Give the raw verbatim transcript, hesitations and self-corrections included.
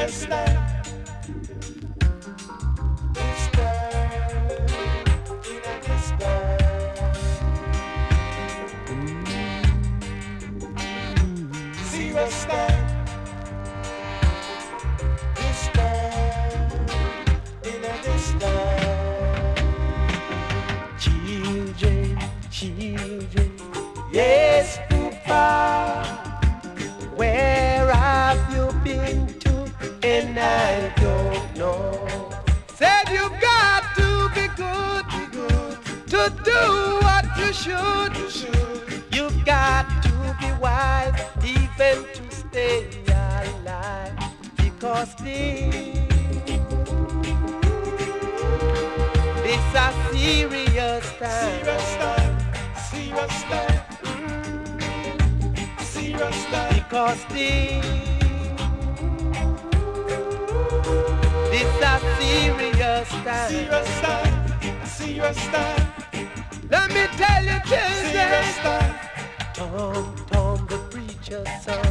serious time. This time, in a this time. Serious time. This time, in a this time. Children, children, yes, Papa. Where have you been to? And I don't know. Said you got to be good, be good to do what you should. You should. You've got to be wise, even to stay alive. Because this, this a serious time. Serious time. Serious time. Serious time. Because this, this a serious time. Serious time. Serious time. Let me tell you, children. Serious time. Tom, Tom, the preacher's son.